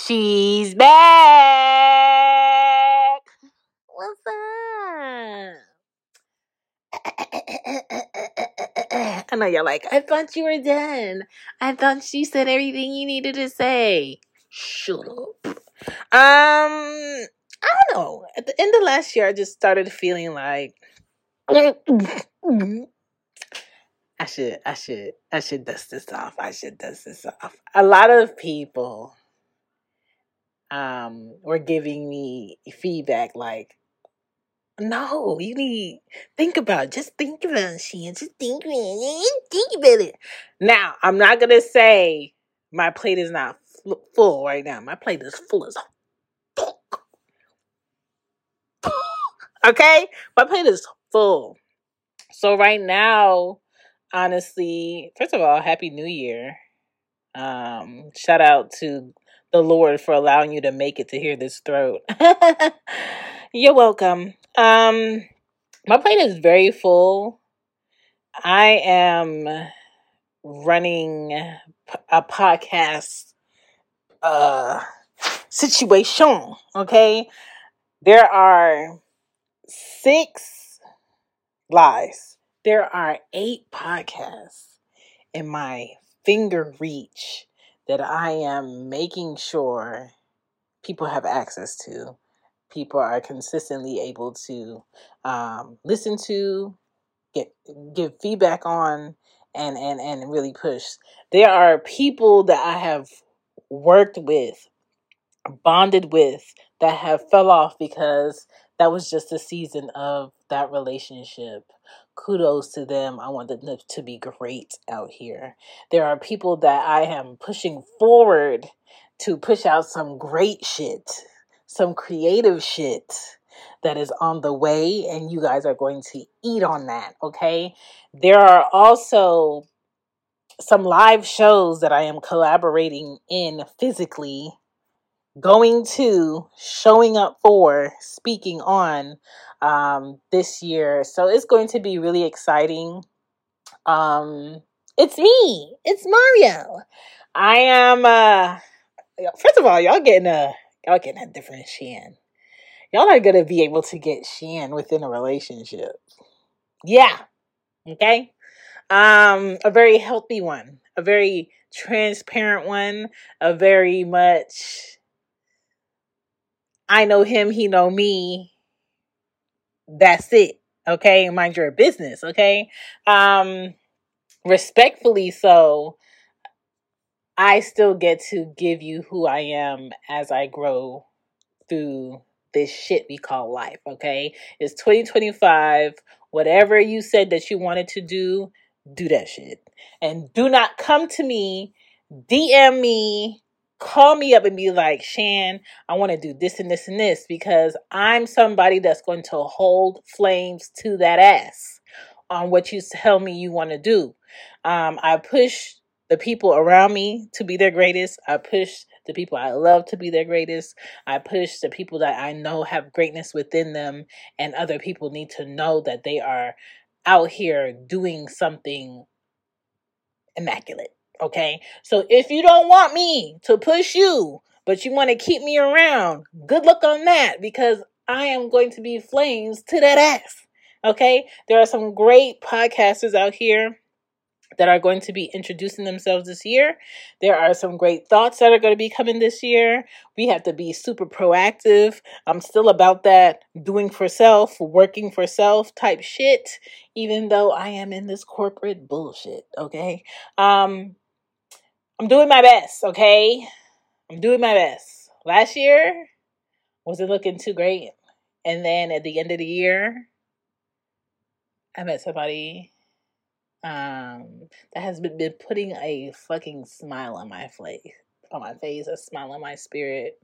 She's back. What's up? I know y'all like, I thought you were done. I thought she said everything you needed to say. Shut up. I don't know. At the end of last year, I just started feeling like I should dust this off. A lot of people were giving me feedback like, no, you need think about it. Just think about it, Shan. Just think about it. Think about it. Now, I'm not gonna say my plate is not full right now. My plate is full as fuck. Okay, my plate is full. So right now, honestly, first of all, Happy New Year. Shout out to the Lord for allowing you to make it to hear this throat. You're welcome. My plate is very full. I am running a podcast situation, okay? There are 6 lies. There are 8 podcasts in my finger reach that I am making sure people have access to. People are consistently able to listen to, give feedback on, and really push. There are people that I have worked with, bonded with, that have fell off because that was just a season of that relationship. Kudos to them. I want them to be great out here. There are people that I am pushing forward to push out some great shit, some creative shit that is on the way, and you guys are going to eat on that, okay? There are also some live shows that I am collaborating in physically, going to, showing up for, speaking on this year. So it's going to be really exciting. It's me. It's Mario. I am first of all, y'all getting a different Shan. Y'all are gonna be able to get Shan within a relationship. Yeah. Okay. A very healthy one, a very transparent one, a very much I know him, he know me. That's it. Okay. Mind your business. Okay. Respectfully so, I still get to give you who I am as I grow through this shit we call life. Okay. It's 2025. Whatever you said that you wanted to do that shit. And do not come to me, DM me, call me up and be like, Shan, I want to do this and this and this, because I'm somebody that's going to hold flames to that ass on what you tell me you want to do. I push the people around me to be their greatest. I push the people I love to be their greatest. I push the people that I know have greatness within them, and other people need to know that they are out here doing something immaculate. Okay. So if you don't want me to push you, but you want to keep me around, good luck on that, because I am going to be flames to that ass. Okay. There are some great podcasters out here that are going to be introducing themselves this year. There are some great thoughts that are going to be coming this year. We have to be super proactive. I'm still about that doing for self, working for self type shit, even though I am in this corporate bullshit, okay? I'm doing my best, okay? I'm doing my best. Last year, wasn't looking too great. And then at the end of the year, I met somebody that has been putting a fucking smile on my face, a smile on my spirit.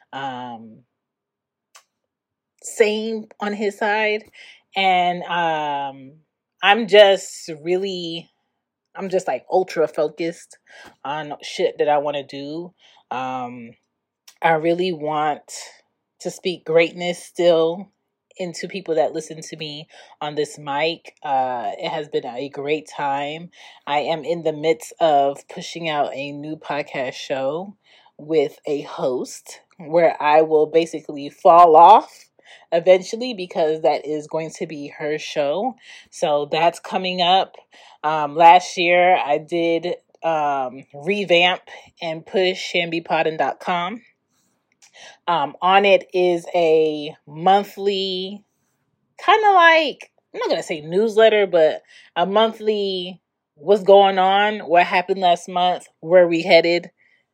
Same on his side. And I'm just like ultra focused on shit that I want to do. I really want to speak greatness still into people that listen to me on this mic. It has been a great time. I am in the midst of pushing out a new podcast show with a host where I will basically fall off eventually because that is going to be her show. So that's coming up. Last year I did revamp and push shambypodden.com. On it is a monthly kind of like, I'm not going to say newsletter, but a monthly what's going on, what happened last month, where we headed,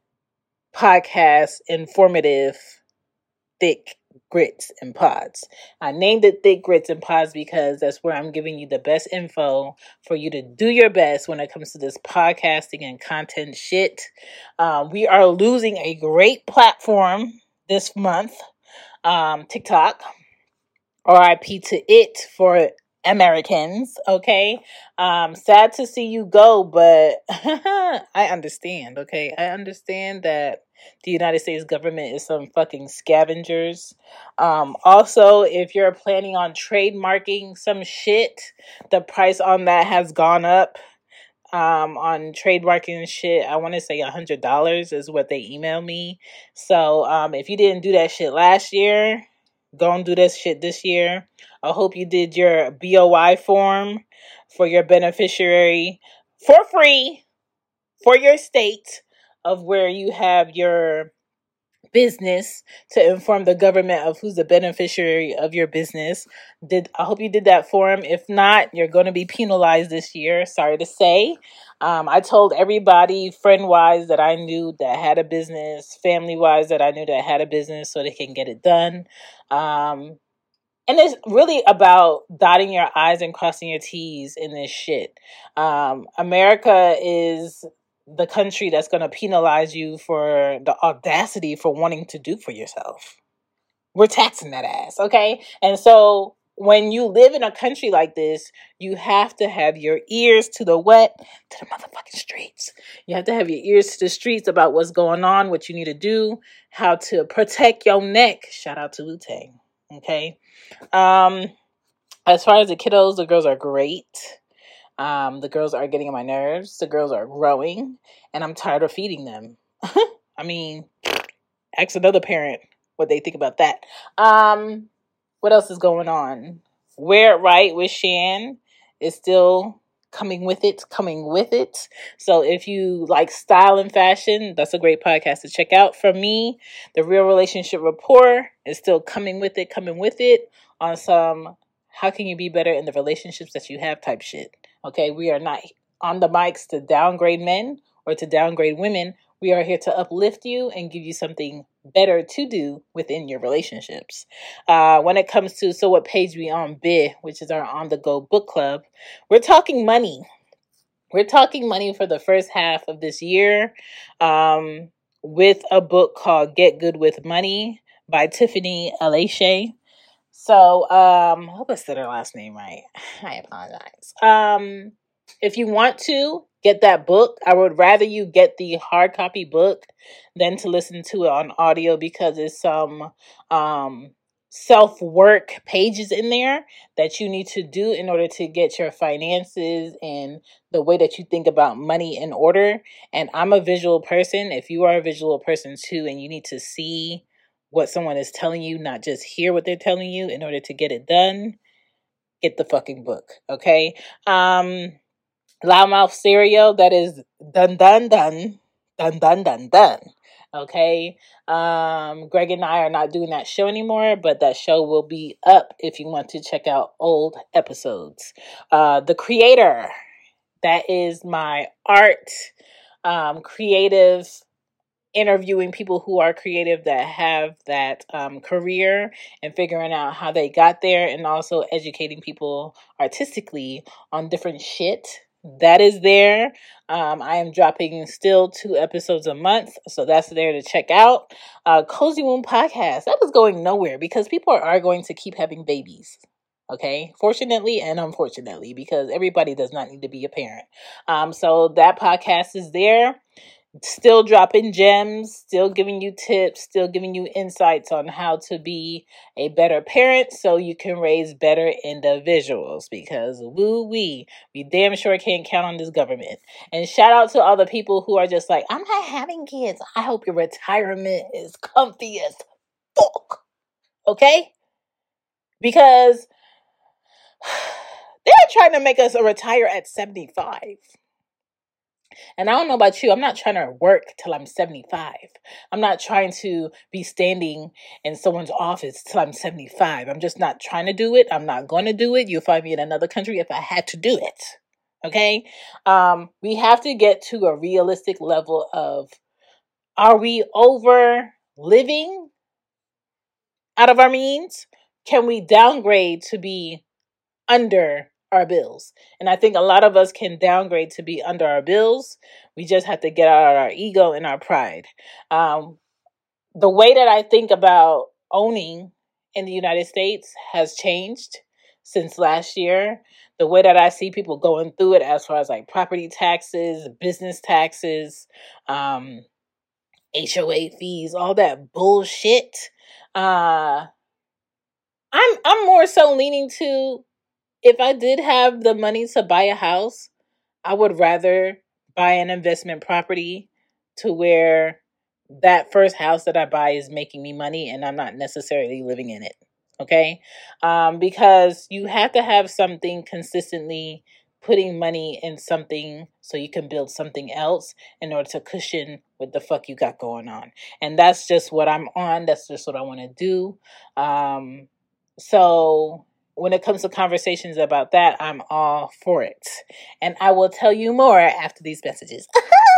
podcast, informative, thick grits and pods. I named it Thick Grits and Pods because that's where I'm giving you the best info for you to do your best when it comes to this podcasting and content shit. We are losing a great platform this month, TikTok. RIP to it for Americans, okay? Sad to see you go, but I understand, okay? I understand that the United States government is some fucking scavengers. Also, if you're planning on trademarking some shit, the price on that has gone up. On trademarking shit, I want to say $100 is what they email me. So, if you didn't do that shit last year, go and do this shit this year. I hope you did your BOI form for your beneficiary for free for your state of where you have your business to inform the government of who's the beneficiary of your business. I hope you did that form. If not, you're going to be penalized this year. Sorry to say. I told everybody, friend-wise, that I knew that had a business, family-wise, that I knew that had a business so they can get it done. And it's really about dotting your I's and crossing your T's in this shit. America is the country that's going to penalize you for the audacity for wanting to do for yourself. We're taxing that ass, okay? And so when you live in a country like this, you have to have your ears to the what? To the motherfucking streets. You have to have your ears to the streets about what's going on, what you need to do, how to protect your neck. Shout out to Wu-Tang, okay? As far as the kiddos, the girls are great. The girls are getting on my nerves. The girls are growing, and I'm tired of feeding them. I mean, ask another parent what they think about that. What else is going on? Wear It Right with Shan is still coming with it. So if you like style and fashion, that's a great podcast to check out. From me, The Real Relationship Rapport is still coming with it on some how can you be better in the relationships that you have type shit. Okay, we are not on the mics to downgrade men or to downgrade women. We are here to uplift you and give you something better to do within your relationships. When it comes to So What Page We On BI, which is our on-the-go book club, we're talking money. We're talking money for the first half of this year with a book called Get Good with Money by Tiffany Alashe. So, I hope I said her last name right. I apologize. If you want to get that book, I would rather you get the hard copy book than to listen to it on audio because there's some self-work pages in there that you need to do in order to get your finances and the way that you think about money in order. And I'm a visual person. If you are a visual person too, and you need to see what someone is telling you, not just hear what they're telling you in order to get it done, get the fucking book, okay? Loudmouth cereal, that is done, okay? Greg and I are not doing that show anymore, but that show will be up if you want to check out old episodes. The Creator, that is my art, creative, interviewing people who are creative that have that career and figuring out how they got there, and also educating people artistically on different shit. That is there. I am dropping still 2 episodes a month, so that's there to check out. Cozy Womb Podcast, that is going nowhere because people are going to keep having babies. Okay, fortunately and unfortunately, because everybody does not need to be a parent. So that podcast is there. Still dropping gems, still giving you tips, still giving you insights on how to be a better parent so you can raise better individuals, because we damn sure can't count on this government. And shout out to all the people who are just like, I'm not having kids. I hope your retirement is comfy as fuck. Okay? Because they're trying to make us retire at 75. And I don't know about you, I'm not trying to work till I'm 75. I'm not trying to be standing in someone's office till I'm 75. I'm just not trying to do it. I'm not going to do it. You'll find me in another country if I had to do it. Okay? We have to get to a realistic level of, are we over living out of our means? Can we downgrade to be under our bills? And I think a lot of us can downgrade to be under our bills. We just have to get out of our ego and our pride. The way that I think about owning in the United States has changed since last year. The way that I see people going through it, as far as like property taxes, business taxes, HOA fees, all that bullshit. I'm more so leaning to, if I did have the money to buy a house, I would rather buy an investment property to where that first house that I buy is making me money and I'm not necessarily living in it. Okay? Because you have to have something consistently putting money in something so you can build something else in order to cushion what the fuck you got going on. And that's just what I'm on. That's just what I want to do. So when it comes to conversations about that, I'm all for it. And I will tell you more after these messages.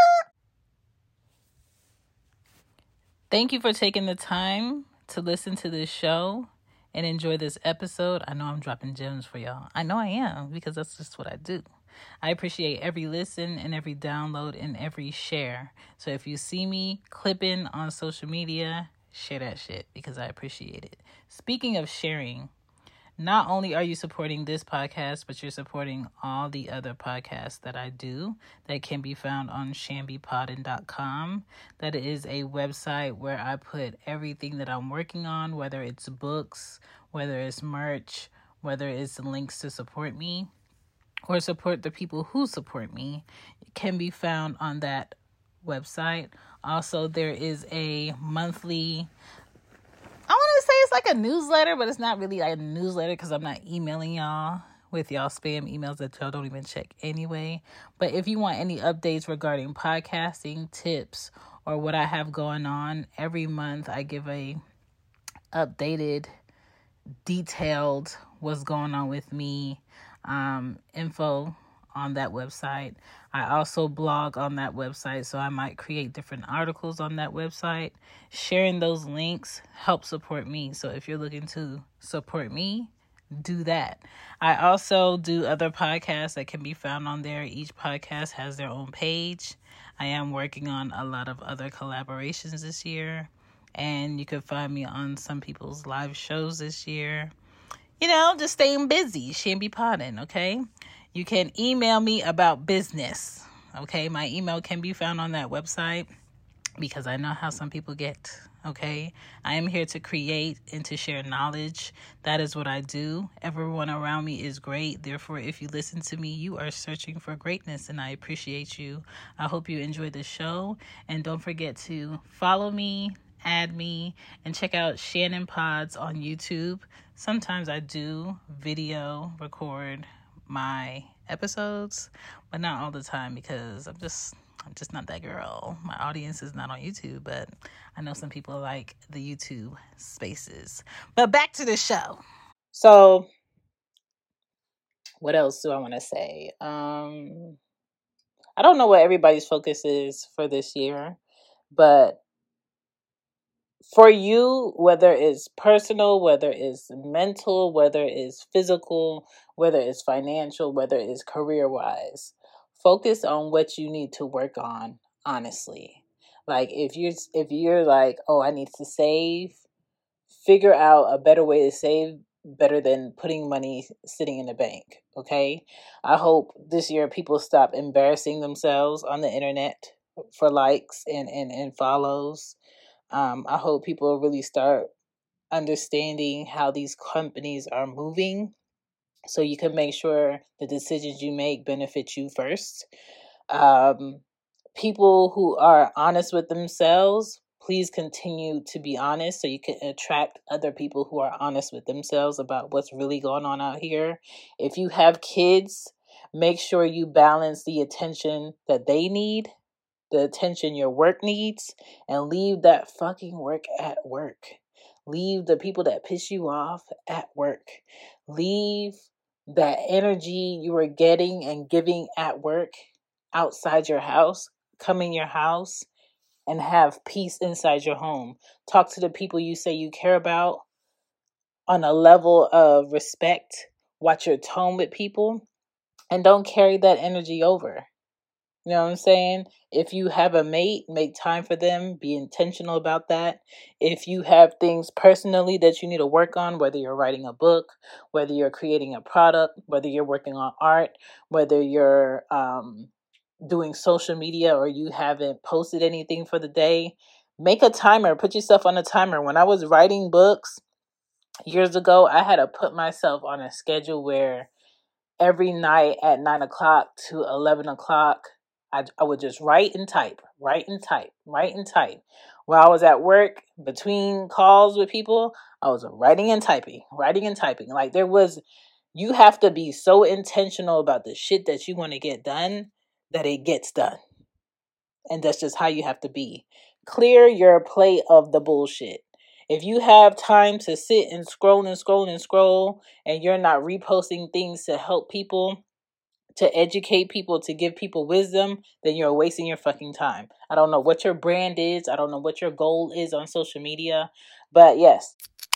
Thank you for taking the time to listen to this show and enjoy this episode. I know I'm dropping gems for y'all. I know I am, because that's just what I do. I appreciate every listen and every download and every share. So if you see me clipping on social media, share that shit, because I appreciate it. Speaking of sharing, not only are you supporting this podcast, but you're supporting all the other podcasts that I do that can be found on shambypodden.com. That is a website where I put everything that I'm working on, whether it's books, whether it's merch, whether it's links to support me or support the people who support me. It can be found on that website. Also, there is a monthly, I want to say it's like a newsletter, but it's not really like a newsletter because I'm not emailing y'all with y'all spam emails that y'all don't even check anyway. But if you want any updates regarding podcasting, tips, or what I have going on, every month I give a updated, detailed what's going on with me info on that website. I also blog on that website, so I might create different articles on that website. Sharing those links helps support me. So if you're looking to support me, do that. I also do other podcasts that can be found on there. Each podcast has their own page. I am working on a lot of other collaborations this year, and you can find me on some people's live shows this year. You know, just staying busy. Shamby Podden, okay? You can email me about business, okay? My email can be found on that website because I know how some people get, okay? I am here to create and to share knowledge. That is what I do. Everyone around me is great. Therefore, if you listen to me, you are searching for greatness, and I appreciate you. I hope you enjoy the show, and don't forget to follow me, add me, and check out Shannon Pods on YouTube. Sometimes I do video record my episodes, but not all the time because I'm just not that girl. My audience is not on YouTube, but I know some people like the YouTube spaces. But back to the show. So what else do I want to say? I don't know what everybody's focus is for this year, but for you, whether it's personal, whether it's mental, whether it's physical, whether it's financial, whether it's career-wise, focus on what you need to work on, honestly. Like if you're like, oh, I need to save, figure out a better way to save, better than putting money sitting in the bank, okay? I hope this year people stop embarrassing themselves on the internet, for likes and follows. I hope people really start understanding how these companies are moving so you can make sure the decisions you make benefit you first. Um, People who are honest with themselves, please continue to be honest so you can attract other people who are honest with themselves about what's really going on out here. If you have kids, make sure you balance the attention that they need, the attention your work needs, and leave that fucking work at work. Leave the people that piss you off at work. Leave that energy you are getting and giving at work outside your house. Come in your house and have peace inside your home. Talk to the people you say you care about on a level of respect. Watch your tone with people and don't carry that energy over. You know what I'm saying? If you have a mate, make time for them. Be intentional about that. If you have things personally that you need to work on, whether you're writing a book, whether you're creating a product, whether you're working on art, whether you're doing social media or you haven't posted anything for the day, make a timer. Put yourself on a timer. When I was writing books years ago, I had to put myself on a schedule where every night at 9 o'clock to 11 o'clock, I would just write and type, write and type, write and type. While I was at work, between calls with people, I was writing and typing, writing and typing. Like you have to be so intentional about the shit that you want to get done that it gets done. And that's just how you have to be. Clear your plate of the bullshit. If you have time to sit and scroll and scroll and scroll and you're not reposting things to help people, to educate people, to give people wisdom, then you're wasting your fucking time. I don't know what your brand is. I don't know what your goal is on social media. But yes.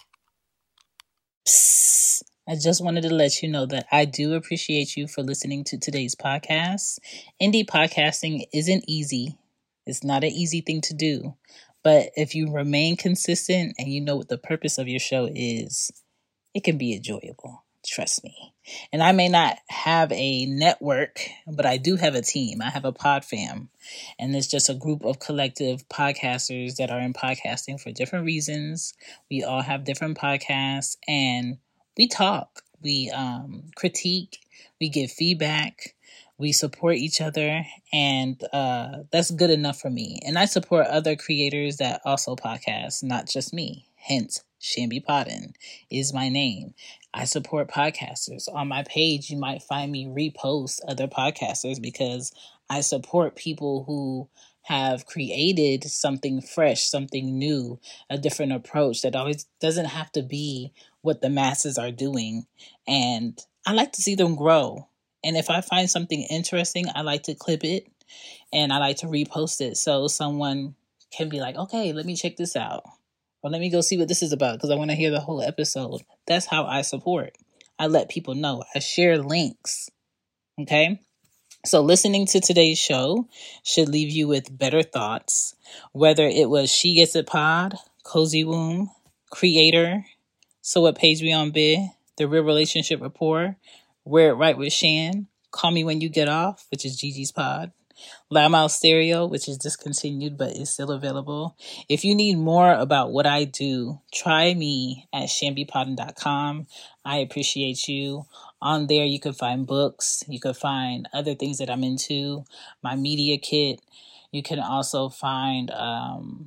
Psst. I just wanted to let you know that I do appreciate you for listening to today's podcast. Indie podcasting isn't easy. It's not an easy thing to do. But if you remain consistent and you know what the purpose of your show is, it can be enjoyable. Trust me. And I may not have a network, but I do have a team. I have a pod fam. And it's just a group of collective podcasters that are in podcasting for different reasons. We all have different podcasts and we talk. We critique. We give feedback. We support each other. And that's good enough for me. And I support other creators that also podcast, not just me. Hence, Shambi Podden is my name. I support podcasters. On my page, you might find me repost other podcasters because I support people who have created something fresh, something new, a different approach that always doesn't have to be what the masses are doing. And I like to see them grow. And if I find something interesting, I like to clip it and I like to repost it so someone can be like, okay, let me check this out. Or let me go see what this is about because I want to hear the whole episode. That's how I support. I let people know. I share links. Okay? So listening to today's show should leave you with better thoughts. Whether it was She Gets It Pod, Cozy Womb, Creator, So What Page We On Bid, The Real Relationship Rapport, Wear It Right with Shan, Call Me When You Get Off, which is Gigi's pod, Loudmouth Stereo, which is discontinued but is still available. If you need more about what I do, try me at shambipodden.com. I appreciate you. On there, you can find books. You can find other things that I'm into. My media kit. You can also find all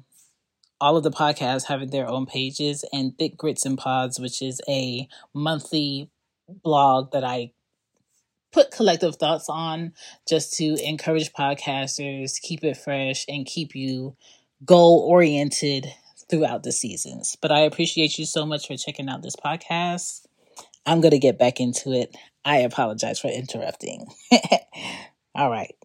of the podcasts having their own pages, and Thick Grits and Pods, which is a monthly blog that I put collective thoughts on just to encourage podcasters, keep it fresh, and keep you goal-oriented throughout the seasons. But I appreciate you so much for checking out this podcast. I'm going to get back into it. I apologize for interrupting. All right.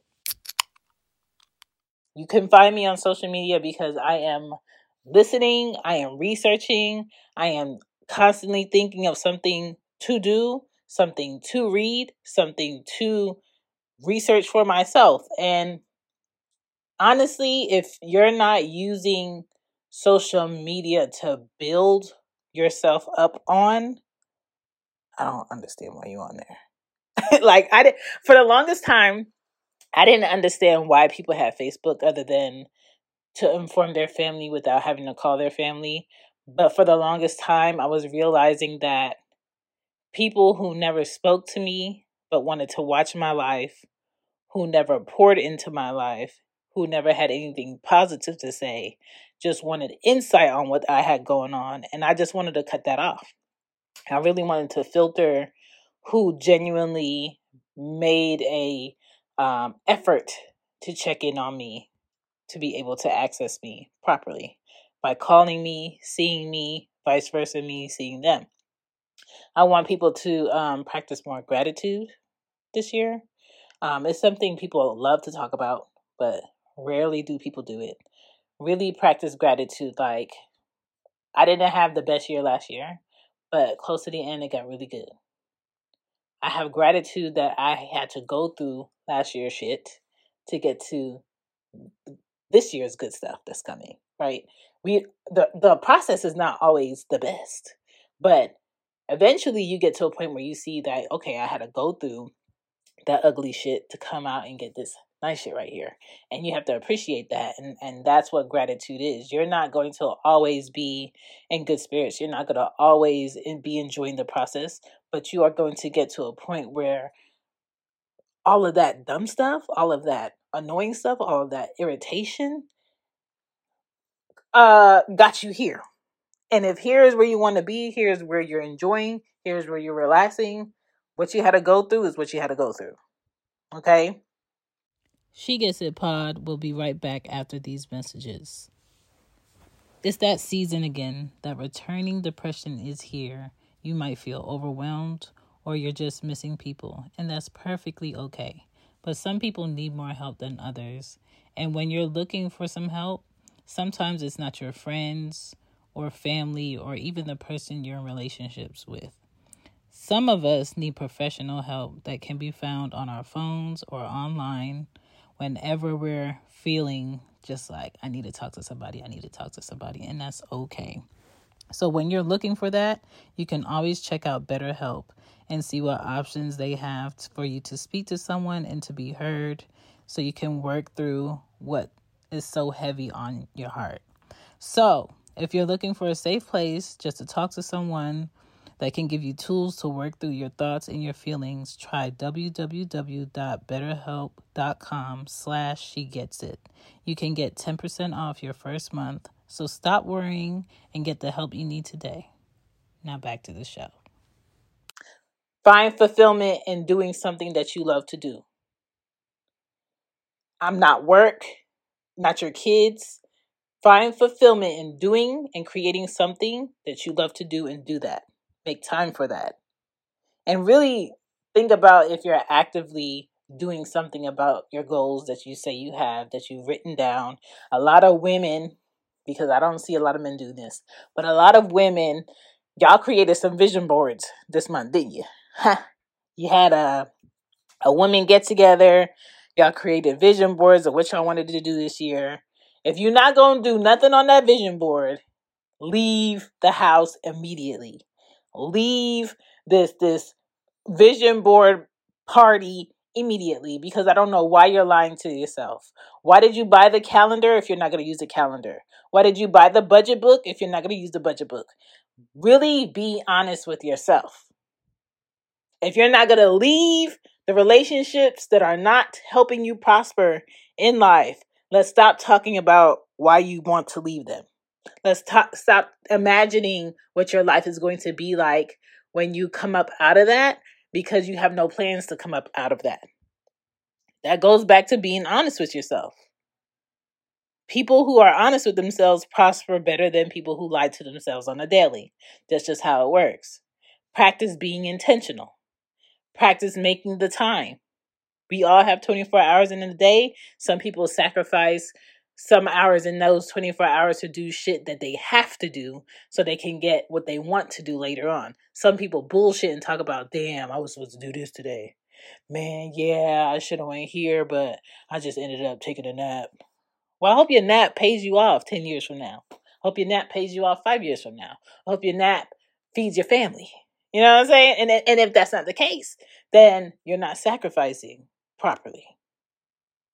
You can find me on social media because I am listening, I am researching, I am constantly thinking of something to do, something to read, something to research for myself. And honestly, if you're not using social media to build yourself up on, I don't understand why you're on there. Like I did for the longest time, I didn't understand why people had Facebook other than to inform their family without having to call their family. But for the longest time, I was realizing that people who never spoke to me but wanted to watch my life, who never poured into my life, who never had anything positive to say, just wanted insight on what I had going on. And I just wanted to cut that off. I really wanted to filter who genuinely made a effort to check in on me, to be able to access me properly by calling me, seeing me, vice versa, me seeing them. I want people to practice more gratitude this year. It's something people love to talk about, but rarely do people do it. Really practice gratitude. Like, I didn't have the best year last year, but close to the end, it got really good. I have gratitude that I had to go through last year's shit to get to this year's good stuff that's coming, right? The process is not always the best, but eventually you get to a point where you see that, okay, I had to go through that ugly shit to come out and get this nice shit right here. And you have to appreciate that. And that's what gratitude is. You're not going to always be in good spirits. You're not going to always be enjoying the process, but you are going to get to a point where all of that dumb stuff, all of that annoying stuff, all of that irritation got you here. And if here's where you want to be, here's where you're enjoying, here's where you're relaxing, what you had to go through is what you had to go through. Okay? She Gets It Pod will be right back after these messages. It's that season again. That returning depression is here. You might feel overwhelmed or you're just missing people, and that's perfectly okay. But some people need more help than others. And when you're looking for some help, sometimes it's not your friends or family or even the person you're in relationships with. Some of us need professional help that can be found on our phones or online whenever we're feeling just like, I need to talk to somebody, and that's okay. So when you're looking for that, you can always check out BetterHelp and see what options they have for you to speak to someone and to be heard so you can work through what is so heavy on your heart. So if you're looking for a safe place just to talk to someone that can give you tools to work through your thoughts and your feelings, try www.betterhelp.com/SheGetsIt. You can get 10% off your first month. So stop worrying and get the help you need today. Now back to the show. Find fulfillment in doing something that you love to do. I'm not work, not your kids. Find fulfillment in doing and creating something that you love to do and do that. Make time for that. And really think about if you're actively doing something about your goals that you say you have, that you've written down. A lot of women, because I don't see a lot of men do this, but a lot of women, y'all created some vision boards this month, didn't you? You had a women get together. Y'all created vision boards of what y'all wanted to do this year. If you're not going to do nothing on that vision board, leave the house immediately. Leave this vision board party immediately, because I don't know why you're lying to yourself. Why did you buy the calendar if you're not going to use the calendar? Why did you buy the budget book if you're not going to use the budget book? Really be honest with yourself. If you're not going to leave the relationships that are not helping you prosper in life, let's stop talking about why you want to leave them. Let's stop imagining what your life is going to be like when you come up out of that, because you have no plans to come up out of that. That goes back to being honest with yourself. People who are honest with themselves prosper better than people who lie to themselves on a daily. That's just how it works. Practice being intentional. Practice making the time. We all have 24 hours in a day. Some people sacrifice some hours in those 24 hours to do shit that they have to do so they can get what they want to do later on. Some people bullshit and talk about, damn, I was supposed to do this today. Man, yeah, I should have went here, but I just ended up taking a nap. Well, I hope your nap pays you off 10 years from now. I hope your nap pays you off 5 years from now. I hope your nap feeds your family. You know what I'm saying? And if that's not the case, then you're not sacrificing properly.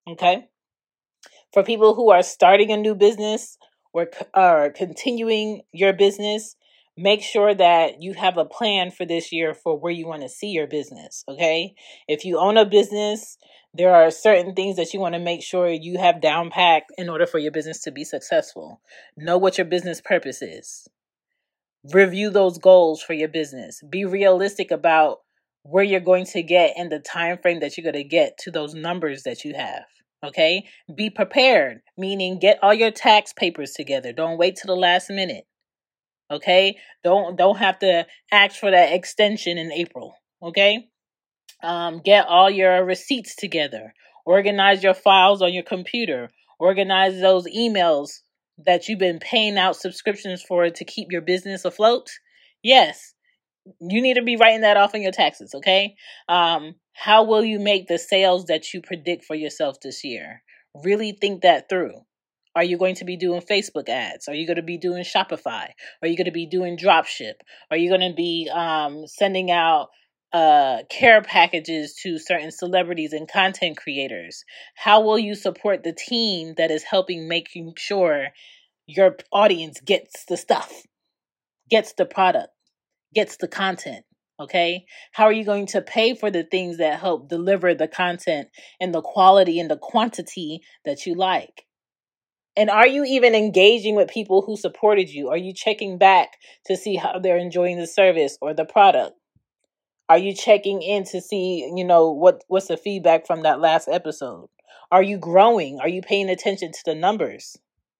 Okay. For people who are starting a new business or are continuing your business, make sure that you have a plan for this year for where you want to see your business. Okay. If you own a business, there are certain things that you want to make sure you have down packed in order for your business to be successful. Know what your business purpose is. Review those goals for your business. Be realistic about where you're going to get and the time frame that you're going to get to those numbers that you have. Okay? Be prepared, meaning get all your tax papers together. Don't wait till the last minute. Okay? Don't have to ask for that extension in April. Okay? Get all your receipts together. Organize your files on your computer. Organize those emails that you've been paying out subscriptions for to keep your business afloat. Yes, you need to be writing that off on your taxes, okay? How will you make the sales that you predict for yourself this year? Really think that through. Are you going to be doing Facebook ads? Are you going to be doing Shopify? Are you going to be doing Dropship? Are you going to be sending out care packages to certain celebrities and content creators? How will you support the team that is helping making sure your audience gets the stuff, gets the product, gets the content? Okay. How are you going to pay for the things that help deliver the content and the quality and the quantity that you like? And are you even engaging with people who supported you? Are you checking back to see how they're enjoying the service or the product? Are you checking in to see, what's the feedback from that last episode? Are you growing? Are you paying attention to the numbers?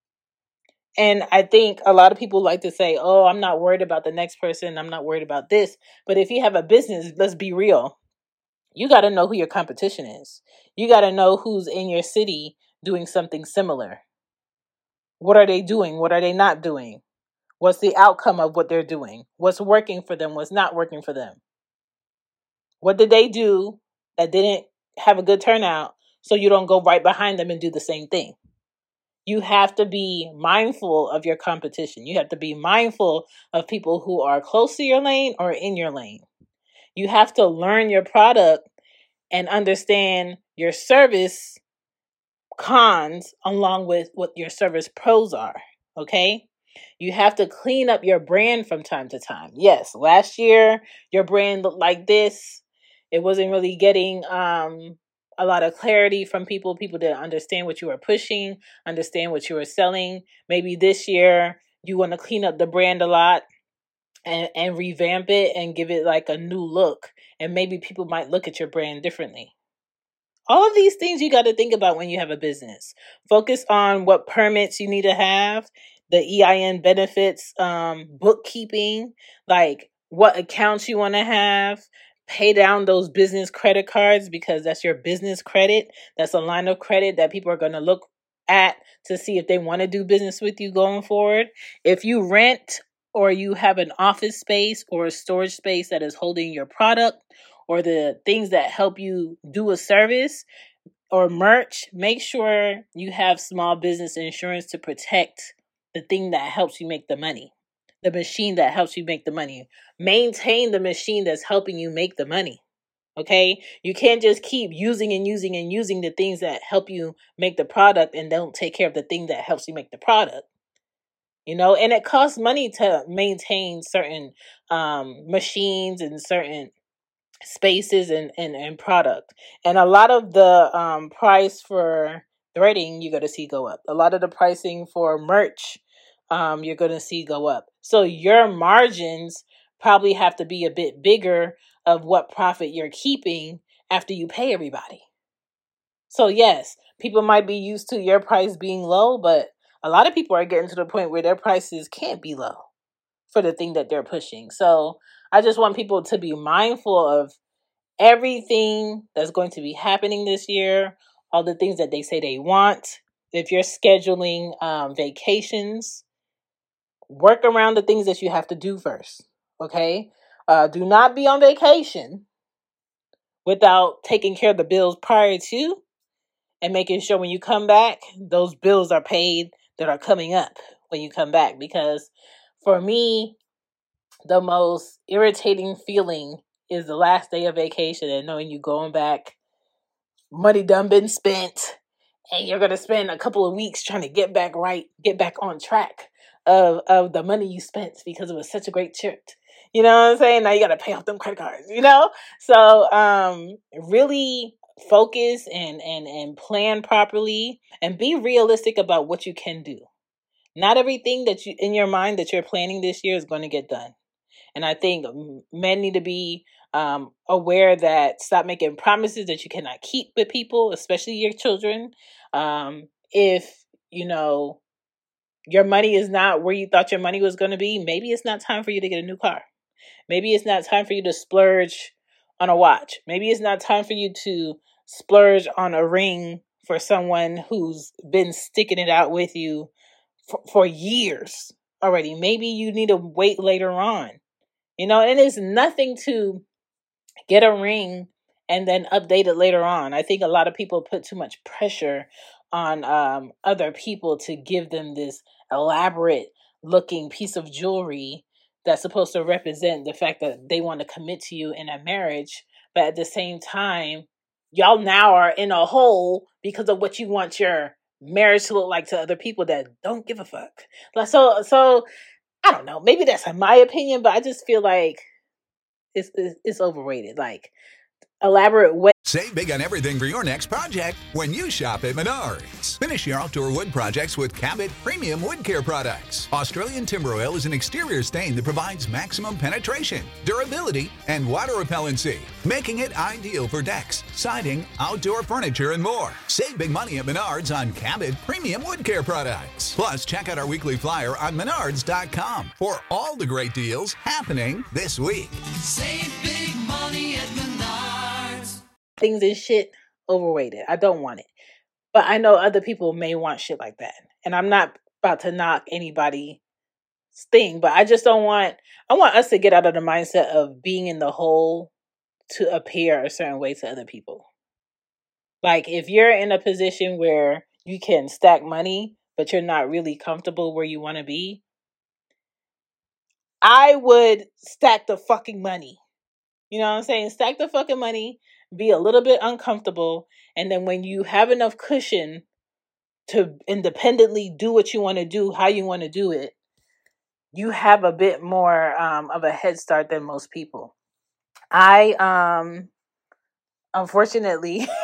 And I think a lot of people like to say, oh, I'm not worried about the next person. I'm not worried about this. But if you have a business, let's be real. You got to know who your competition is. You got to know who's in your city doing something similar. What are they doing? What are they not doing? What's the outcome of what they're doing? What's working for them? What's not working for them? What did they do that didn't have a good turnout so you don't go right behind them and do the same thing? You have to be mindful of your competition. You have to be mindful of people who are close to your lane or in your lane. You have to learn your product and understand your service cons along with what your service pros are. Okay? You have to clean up your brand from time to time. Yes, last year your brand looked like this. It wasn't really getting a lot of clarity from people. People didn't understand what you were pushing, understand what you were selling. Maybe this year you want to clean up the brand a lot and revamp it and give it like a new look. And maybe people might look at your brand differently. All of these things you got to think about when you have a business. Focus on what permits you need to have, the EIN benefits, bookkeeping, like what accounts you want to have. Pay down those business credit cards because that's your business credit. That's a line of credit that people are going to look at to see if they want to do business with you going forward. If you rent or you have an office space or a storage space that is holding your product or the things that help you do a service or merch, make sure you have small business insurance to protect the thing that helps you make the money, the machine that helps you make the money. Maintain the machine that's helping you make the money. Okay? You can't just keep using and using and using the things that help you make the product and don't take care of the thing that helps you make the product. And it costs money to maintain certain machines and certain spaces and product. And a lot of the price for threading you're going to see go up. A lot of the pricing for merch you're going to see go up. So your margins probably have to be a bit bigger of what profit you're keeping after you pay everybody. So yes, people might be used to your price being low, but a lot of people are getting to the point where their prices can't be low for the thing that they're pushing. So I just want people to be mindful of everything that's going to be happening this year, all the things that they say they want. If you're scheduling vacations, work around the things that you have to do first. Okay? Do not be on vacation without taking care of the bills prior to and making sure when you come back, those bills are paid that are coming up when you come back. Because for me, the most irritating feeling is the last day of vacation and knowing you going back, money done been spent, and you're going to spend a couple of weeks trying to get back on track of the money you spent because it was such a great trip. You know what I'm saying? Now you got to pay off them credit cards, you know? So, really focus and plan properly and be realistic about what you can do. Not everything that you in your mind that you're planning this year is going to get done. And I think men need to be aware that stop making promises that you cannot keep with people, especially your children. If, your money is not where you thought your money was going to be, maybe it's not time for you to get a new car. Maybe it's not time for you to splurge on a watch. Maybe it's not time for you to splurge on a ring for someone who's been sticking it out with you for years already. Maybe you need to wait later on. And it's nothing to get a ring and then update it later on. I think a lot of people put too much pressure on other people to give them this elaborate looking piece of jewelry that's supposed to represent the fact that they want to commit to you in a marriage. But at the same time, y'all now are in a hole because of what you want your marriage to look like to other people that don't give a fuck. So I don't know. Maybe that's my opinion, but I just feel like it's overrated. Like elaborate way. Save big on everything for your next project when you shop at Menards. Finish your outdoor wood projects with Cabot Premium Wood Care products. Australian timber oil is an exterior stain that provides maximum penetration, durability, and water repellency, making it ideal for decks, siding, outdoor furniture, and more. Save big money at Menards on Cabot Premium Wood Care products. Plus, check out our weekly flyer on Menards.com for all the great deals happening this week. Save big money at Menards. Things and shit overrated. I don't want it. But I know other people may want shit like that. And I'm not about to knock anybody's thing, but I just don't want, I want us to get out of the mindset of being in the hole to appear a certain way to other people. Like if you're in a position where you can stack money, but you're not really comfortable where you want to be, I would stack the fucking money. You know what I'm saying? Stack the fucking money, be a little bit uncomfortable, and then when you have enough cushion to independently do what you want to do, how you want to do it, you have a bit more of a head start than most people. I unfortunately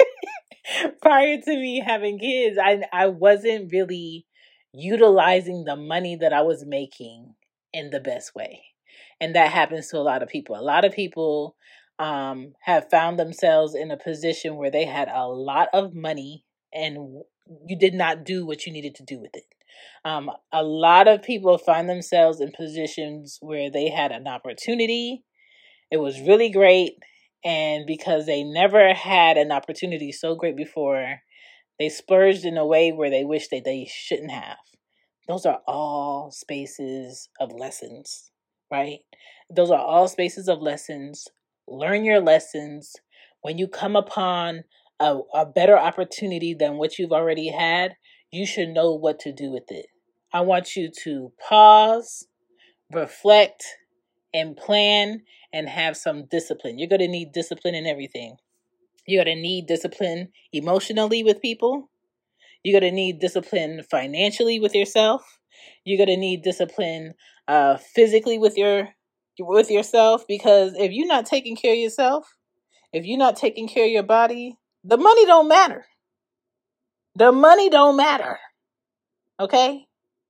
prior to me having kids, I wasn't really utilizing the money that I was making in the best way. And that happens to a lot of people. A lot of people have found themselves in a position where they had a lot of money and you did not do what you needed to do with it. A lot of people find themselves in positions where they had an opportunity. It was really great. And because they never had an opportunity so great before, they splurged in a way where they wish that they shouldn't have. Those are all spaces of lessons, right? Those are all spaces of lessons. Learn your lessons. When you come upon a better opportunity than what you've already had, you should know what to do with it. I want you to pause, reflect, and plan and have some discipline. You're going to need discipline in everything. You're going to need discipline emotionally with people. You're going to need discipline financially with yourself. You're going to need discipline physically with yourself, because if you're not taking care of yourself, if you're not taking care of your body, the money don't matter. The money don't matter. Okay?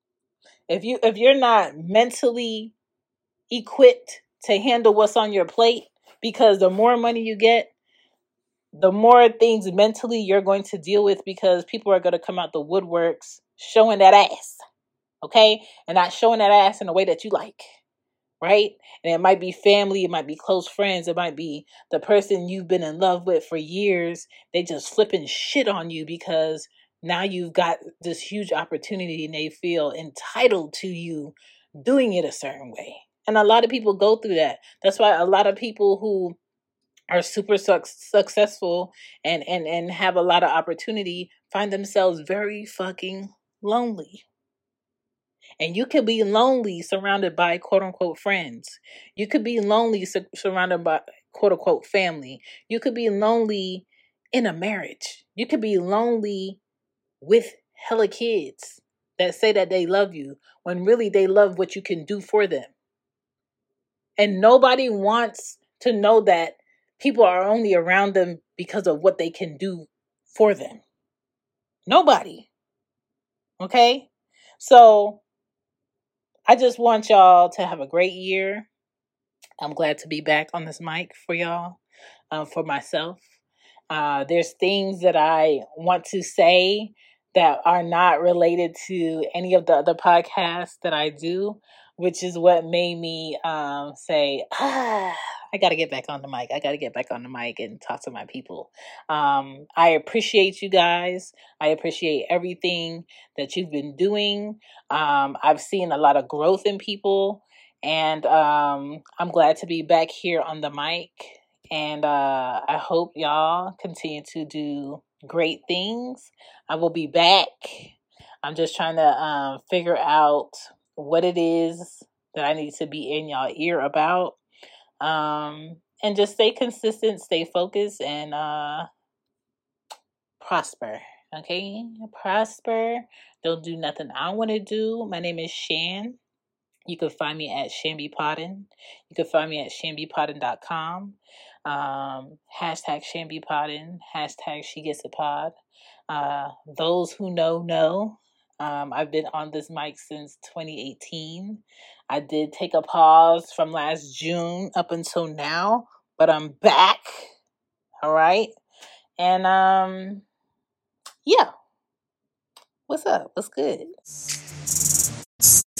If you're not mentally equipped to handle what's on your plate, because the more money you get, the more things mentally you're going to deal with, because people are going to come out the woodworks showing that ass, okay? And not showing that ass in a way that you like, right? And it might be family, it might be close friends, it might be the person you've been in love with for years. They just flipping shit on you because now you've got this huge opportunity and they feel entitled to you doing it a certain way. And a lot of people go through that. That's why a lot of people who are super successful and have a lot of opportunity find themselves very fucking lonely. And you could be lonely surrounded by quote unquote friends. You could be lonely surrounded by quote unquote family. You could be lonely in a marriage. You could be lonely with hella kids that say that they love you when really they love what you can do for them. And nobody wants to know that people are only around them because of what they can do for them. Nobody. Okay? So I just want y'all to have a great year. I'm glad to be back on this mic for y'all, for myself. There's things that I want to say that are not related to any of the other podcasts that I do, which is what made me say, I got to get back on the mic. I got to get back on the mic and talk to my people. I appreciate you guys. I appreciate everything that you've been doing. I've seen a lot of growth in people, and I'm glad to be back here on the mic. And I hope y'all continue to do great things. I will be back. I'm just trying to figure out what it is that I need to be in y'all ear about. And just stay consistent, stay focused, and prosper. Okay? Prosper. Don't do nothing I want to do. My name is Shan. You can find me at Shamby Podden. You can find me at ShambyPodden.com. Hashtag Shamby Podden. Hashtag She Gets a Pod. Those who know. I've been on this mic since 2018. I did take a pause from last June up until now, but I'm back. All right. And yeah. What's up? What's good?